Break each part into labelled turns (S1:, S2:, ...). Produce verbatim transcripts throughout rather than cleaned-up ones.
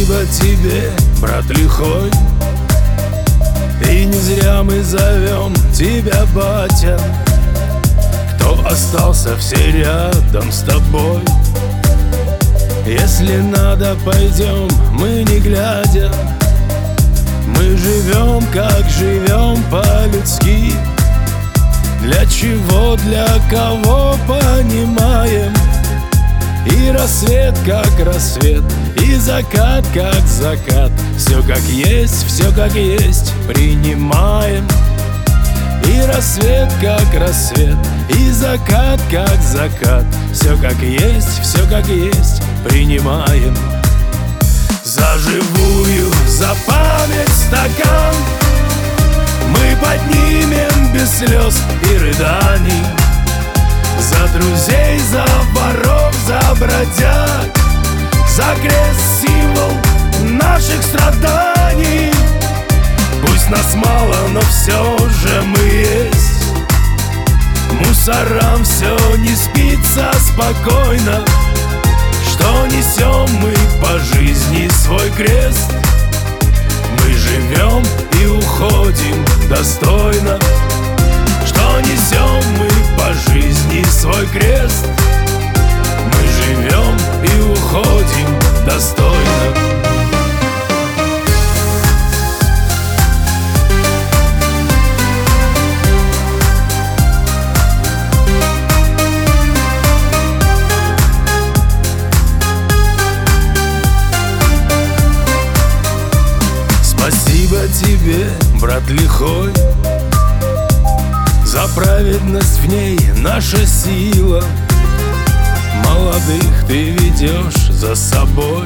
S1: Спасибо тебе, брат лихой, и не зря мы зовем тебя, батя. Кто остался, все рядом с тобой. Если надо, пойдем, мы не глядя. Мы живем, как живем, по-людски. Для чего, для кого, понимаем. И рассвет, как рассвет, и закат, как закат. Все как есть, все как есть, принимаем. И рассвет, как рассвет, и закат, как закат. Все как есть, все как есть, принимаем. За живую, за память стакан мы поднимем без слез и рыданий. За друзей, за воров, за бродяг, за крест, символ наших страданий. Пусть нас мало, но все же мы есть. Мусорам все не спится спокойно, что несем мы по жизни свой крест. Мы живем и уходим достойно, что несем мы по жизни свой крест. Мы живем и уходим достойно. Спасибо тебе, брат лихой, за праведность в ней наша сила. Молодых ты ведешь за собой.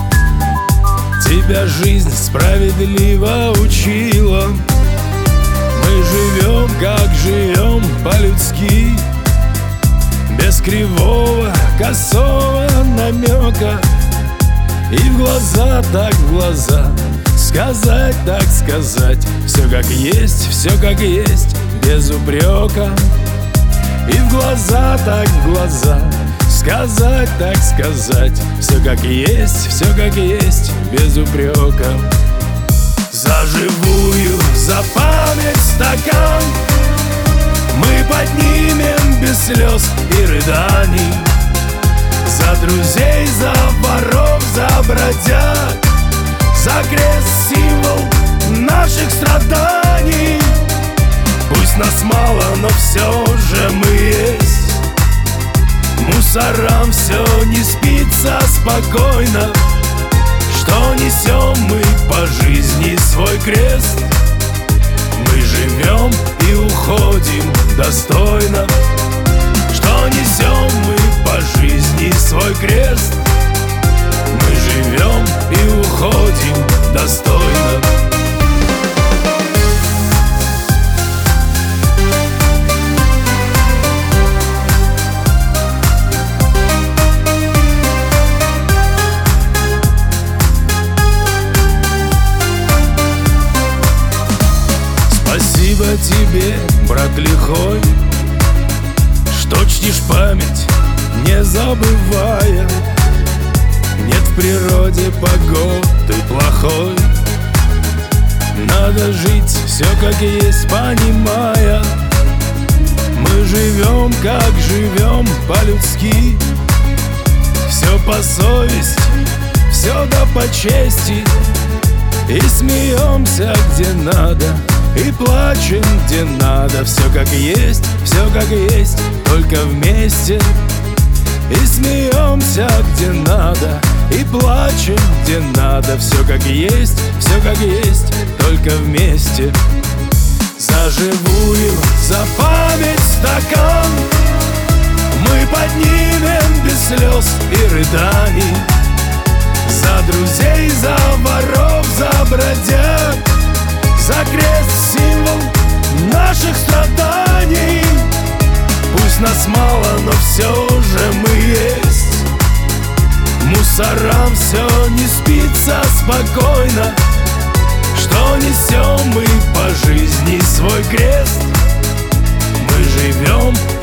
S1: Тебя жизнь справедливо учила. Мы живем, как живем, по-людски, без кривого, косого намека. И в глаза, так в глаза, сказать, так сказать. Все как есть, все как есть, без упрека. И в глаза, так в глаза, сказать, так сказать. Все как есть, все как есть, без упрека. За живую, за память стакан мы поднимем без слез и рыданий. За друзей, за воров, за бродяг, за крест, символ наших страданий. Пусть нас мало, но все же мы есть. Мусорам все не спится спокойно, что несем мы по жизни свой крест. Мы живем и уходим достойно, что несем мы по жизни свой крест. Мы живем и уходим достойно. Спасибо тебе, брат лихой, что чтишь память, не забывая. Нет в природе погоды плохой. Надо жить все как есть, понимая. Мы живем, как живем, по-людски. Все по совести, все да по чести. И смеемся, где надо, и плачем, где надо. Все как есть, все как есть, только вместе. И смеемся, где надо, и плачем, где надо. Все как есть, все как есть, только вместе. За живую, за память стакан мы поднимем без слез и рыданий. За друзей, за воров, за бродяг, за крест, символ наших страданий. Пусть нас мало, но все же мы есть. Мусорам все не спится спокойно, что несем мы по жизни свой крест. Мы живем